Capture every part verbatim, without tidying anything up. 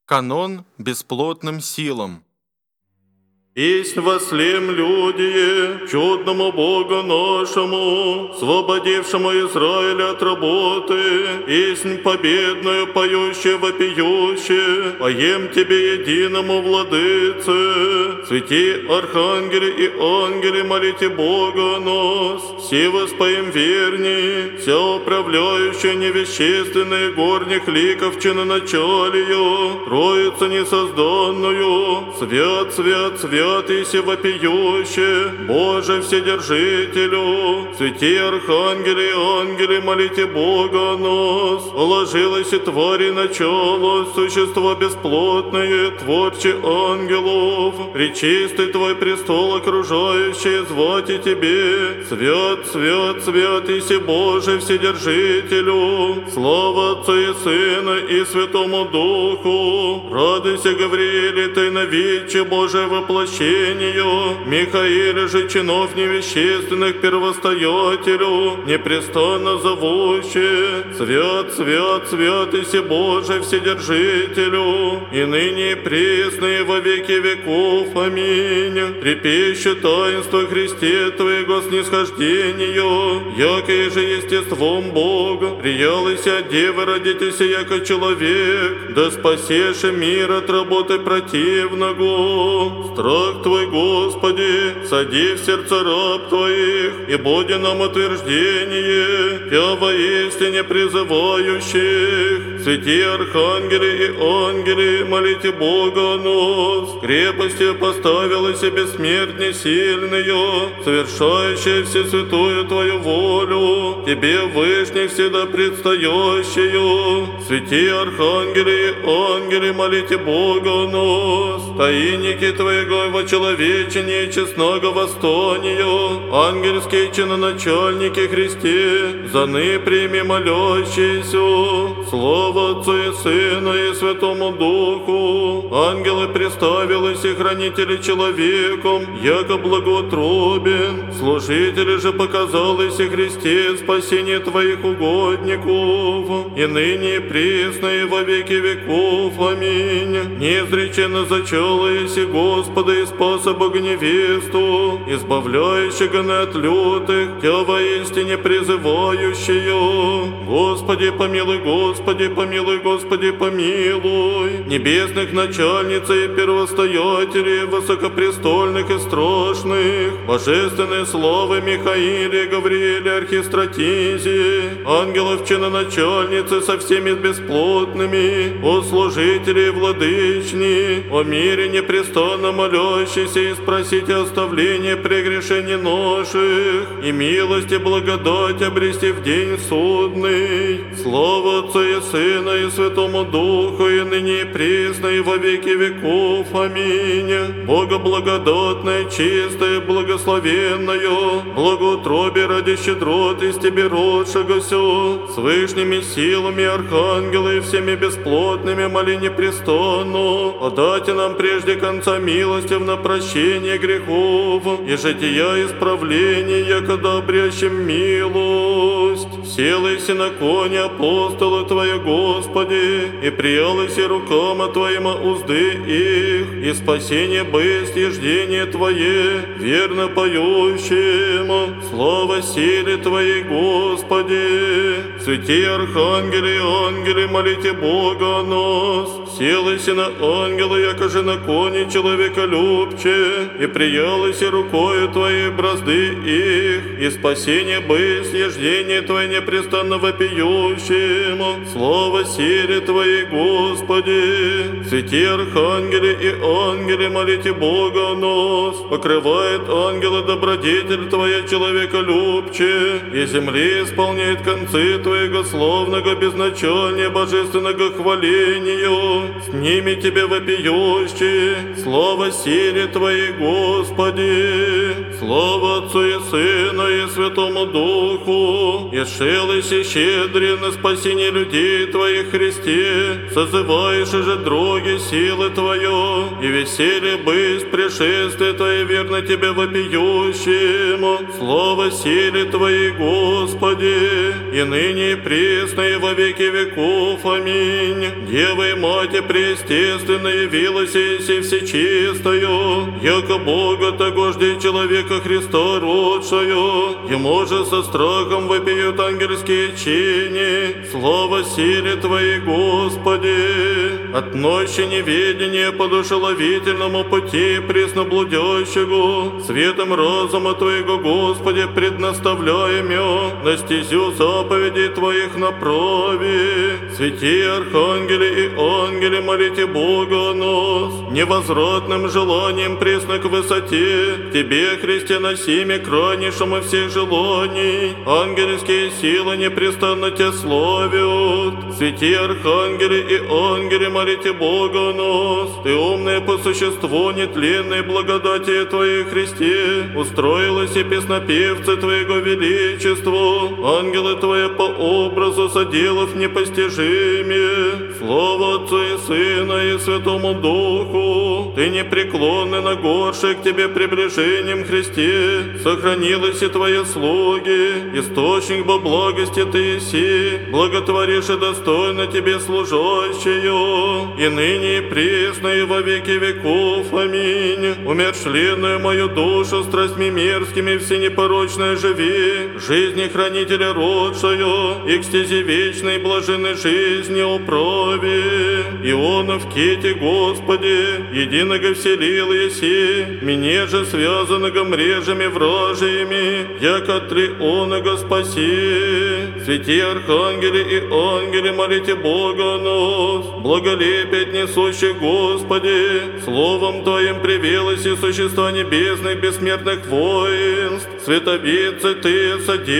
Канон бесплотным силам. «Есть вослем люди, чудному Богу нашему, освободившему Израиля от работы, есть победную, поющую, вопиющую, поем Тебе единому владыце. Свети, архангели и ангели, молите Бога о нас, все воспоем верни, вся управляющая невещественные горних ликов чиноначалию, Троица несозданную, свят, свят, свят, Святый всевопиюще, Боже Вседержителю, свети архангели и ангели, молите Бога о нас. Положилось и твари начало, существа бесплотные, творче ангелов, пречистый Твой престол окружающий, звать и Тебе. Свят, свят, святый си Боже Вседержителю, слава Отцу и Сына и Святому Духу. Радуйся, Гаврииле, тайновидче Божие воплощение, Михаиле же чинов невещественных первостоятелю, непрестанно зовуще. Свят, свят, святый си Боже Вседержителю, и ныне и пресно и во веки веков. Аминь. Трепещет таинство Христе Твоего снисхождения, яко и же естеством Бога, приялися от девы родитеся, яко человек, да спасеше мир от работы противного. Страх Твой, Господи, сади в сердца раб Твоих, и буди нам утверждение, Тя воистине призывающих. Свети архангели и ангели, молите Бога о нас. Крепости поставила себе смерть сильную, совершающая всесвятую Твою волю, Тебе вышних всегда предстоящую. Свети архангели и ангели, молите Бога о нас. Таинники Твоего во человечении честного восстания, ангельские чиноначальники Христе, заны прими молящиеся. Слава Отцу и Сыну и Святому Духу. Ангелы представились и хранители человеком, яко благоутробен. Служители же показалось и Христе спасение Твоих угодников, и ныне и пресно и во веки веков. Аминь. Неизреченно зачало еси Господа и спаса Бога невесту, избавляющего на от лютых, Тя воистине призывающую. Господи, помилуй, Господи, помилуй, Господи, помилуй. Небесных начальниц и первостоятелей, высокопрестольных и страшных, божественной славы Михаиле, Гаврииле, Архистратизе, ангелов чиноначальницы со всеми бесплотными, о служители и владычни, о мире непрестанно молящийся и спросите оставление прегрешений наших, и милость и благодать обрести в день судный. Слава Отцу и Сына и Святому Духу, и ныне и пресно и во веки веков. Аминь. Бога благодатная, чистая, благословенная, благоутробие ради щедрот из Тебе родшегося, с вышними силами архангелы и всеми бесплотными моли непрестанно, подайте нам прежде конца милости на прощение грехов и жития исправления, якогда обрящем милость. Селайся на коне апостола Твоя, Господи, и приялайся рукама Твоима узды их, и спасение бысть и ждение Твое, верно поющим. Слава силе Твоей, Господи. Свети архангели и ангели, молите Бога о нас. Селайся на ангела, яко же на коне человеколюбче, и приялайся рукою Твоей бразды их, и спасение бысть и ждение Твое непрестанно вопиющим. Слава силе Твоей, Господи. Свети архангели и ангели, молите Бога о нас. Покрывает ангела добродетель Твоя человеколюбче, и земли исполняет концы Твоего славного безначальния божественного хваления. С ними Тебе вопиющие. Слава силе силе Твоей, Господи. Слава Отцу и Сыну и Святому Духу, и шелыси щедре на спасение людей Твоих, Христе, созываешь же други силы Твое, и веселье бысть пришествие Твое верно Тебе вопиющему. Слава силе Твоей, Господи, и ныне и пресно и во веки веков. Аминь. Дева и Мать преестественная явилась и всечистою, яко Бога тогожде человека Христа родшую, ему же со страхом вопиют ангельские чини. Слава силе Твоей, Господи, от ночи неведения по душеловительному пути пресноблудящего, светом разума Твоего, Господи, преднаставляемя, на стезю заповедей Твоих направи. Святи архангели и ангели, молите Бога о нас, невозвратным желанием пресно к высоте, к Тебе, Христе, носими крайнейшему всех желаний. Ангельские силы непрестанно Тебя славят. Святи архангели и ангели, молите Бога о нас. Ты умная по существу нетленной благодати Твоей, Христе, устроилась и песнопевцы Твоего величества, ангелы Твои по образу соделав непостижимые. Слава Отцу и Сына и Святому Духу, Ты непреклонный на горше к Тебе приближением, Христе, сохранилась и Твои слуги, источник во благости Ты еси, благотворишь и достойно Тебе служащую, и ныне и пресно и во веки веков. Аминь. Умершленную мою душу страстьми мерзкими всенепорочной живи, жизни хранителя родшую, и к стези вечной блаженной жизни управи. Иона в кете, Господи, единого вселил еси, мне же связанного мрежами вражьими, яко от Трионога спаси. Святи архангели и ангели, молите Бога о нас, благолепие несущих, Господи, словом Твоим привелось и существа небесных бессмертных воинств, световицы Ты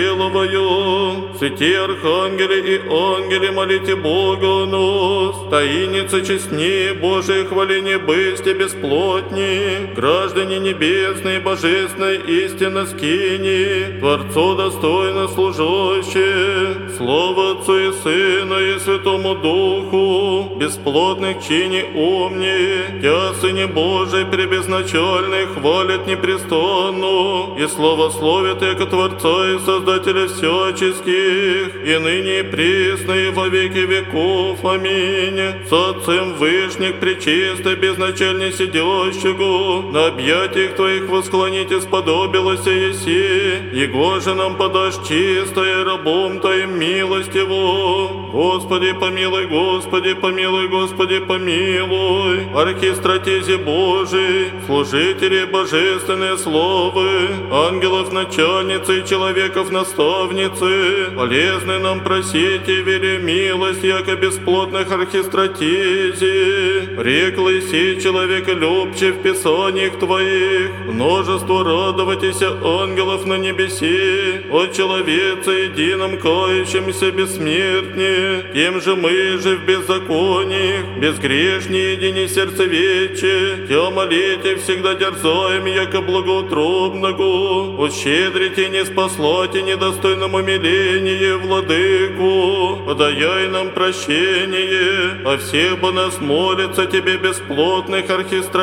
соделываю. Святи архангели и ангели, молите Бога о нас, таиницы честнее Божие хваление бысти бесплотней, граждане небесные, божественной истины скини, Творцу достойно служащие. Слава Отцу и Сыну и Святому Духу, бесплотных чини умни, Тя, Сыне Божий, пребезначальный, хвалят непрестанно, и славословят яко Творца и Создателя всяческих, и ныне и пресно и во веки веков. Аминь. С Отцем Вышних, пречисто, безначально сидящего, на объятиях Твоих восклоните сподобилось еси, Его же нам подашь чистое рабом Твоим милостиво. Господи, помилуй, Господи, помилуй, Господи, помилуй. Архистратизи Божий, служители божественные словы, ангелов начальницы и человеков наставницы, полезны нам просить и вели милость, яко бесплотных архистратизи. Реклый сей человека любче в писаниях Твоих, множество радоватися ангелов на небеси, от человеца едином кающимся бессмертне, тем же мы же в беззакониях, безгрешнее едине сердце вече, Тя молите всегда дерзаем, яко благоутробного, ущедрите не спаслати недостойному миление владыку, подаяй нам прощение, а все бы нас молятся Тебе бесплотных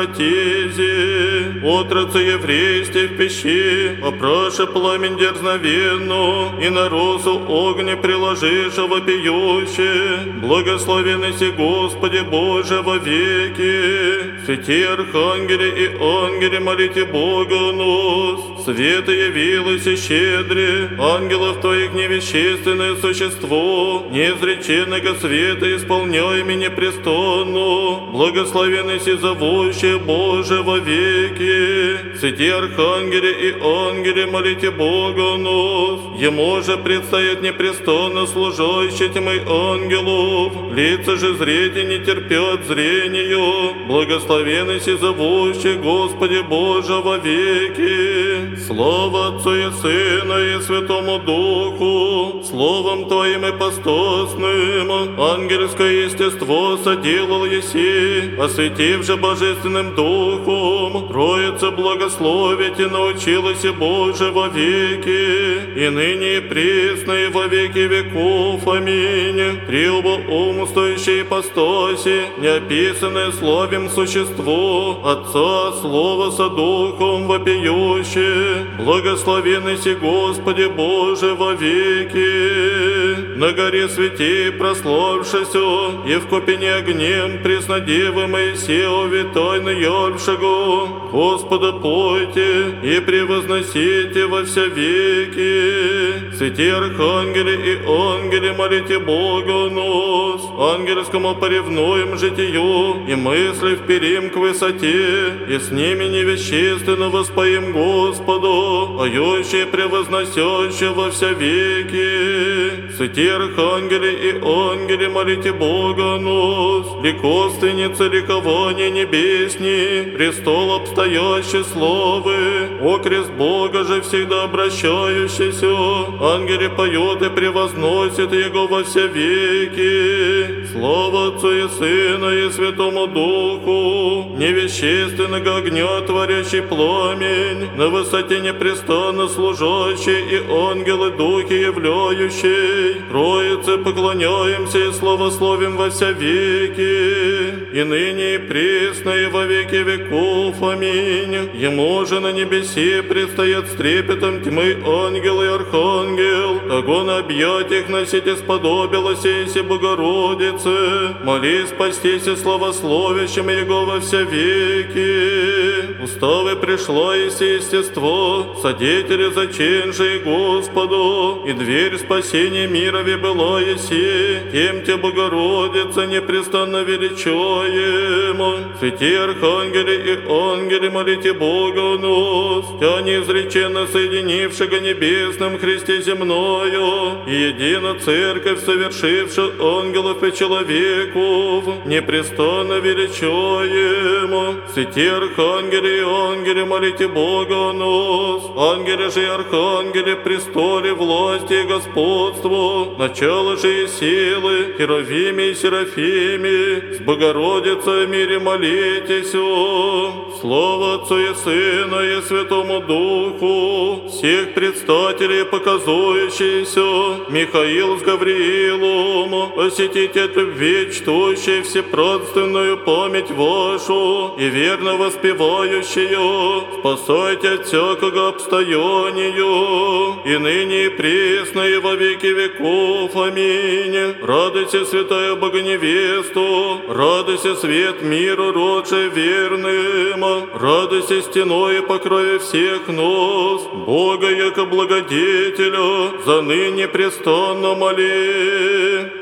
архистратизи. Отрацы еврейсти в пещи, опраше пламень дерзновенно, и на росу огня приложишь вопиюще. Благословенный си Господи Боже во веки. Святи архангели и ангели, молите Бога о нас. Света явилось и щедре, ангелов Твоих невещественное существо, неизреченного света исполняй меня непрестанно. Благословенный си зовущий Боже во веки. Святи архангели и ангели, молите Бога о нас. Ему же предстоит непрестанно служащий тьмой ангелов, лица же зрите не терпят зрению. Благословенный си зовущий Господи Боже во веки. Слава Слава Отцу и Сына и Святому Духу, Словом Твоим ипостасным, ангельское естество соделал еси, осветив же Божественным Духом, Троица благословить и научилась и Боже во веки, и ныне и пресно и во веки веков. Аминь. Преобо умствующей ипостаси, неописанное словем существо, Отца Слова со Духом вопиющее, благословенный си Господи Боже во веки. На горе святей прославшися, и в купине огнем преснодевы Моисея витайно явшего, Господа пойте и превозносите во вся веки. Святые архангели и ангели, молите Бога о нас, ангельскому поревнуем житию, и мысли вперим к высоте, и с ними невещественно воспоим Господу, поющие превозносящие во вся веки. Святые архангели и ангели, молите Бога о нас, ликостыницы ликования небесни, престол обстоящей славы, о крест Бога же всегда обращающийся, ангели поют и превозносят Его во все веки. Слава Отцу и Сына и Святому Духу, невещественного огня творящий пламень, на высоте непрестанно служащий и ангелы духи являющие. Троице поклоняемся и славословим во вся веки, и ныне и пресно и во веки веков. Аминь. Ему же на небесе предстоят с трепетом тьмы ангел и архангел, того на объятиях носите сподобилась еси Богородице, молись спастись и славословящим Его во вся веки. Уставы пришла еси естество, содетели зачиншие Господу, и дверь спасения мирови была еси, тем те Богородица непрестанно величаем. Святые архангели и ангели, молите Бога о нас, тя неизреченно соединившего небесным Христе земною, и едино церковь, совершивши ангелов и человеков, непрестанно величаем. Святые архангели и ангели, молите Бога о нас, ангели же и архангели, престоле власти и господству, начало же и силы, Херовими и Серафими, с Богородицей в мире молитесь. Слава Отцу и Сына и Святому Духу, всех предстателей показующийся, Михаил с Гавриилом, посетите эту вечтущую всепродственную память вашу и верно воспевающую, спасайте от всякого обстояния, и ныне и пресно и во веки веков. Аминь. Радуйся, святая Богоневесту, радуйся, свет миру родший верным, радуйся стеной по крови всех нас, Бога яко благодетеля, за ныне престанно моли.